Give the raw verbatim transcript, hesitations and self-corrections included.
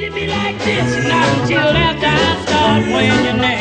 to be like this, not until after I start playing your name.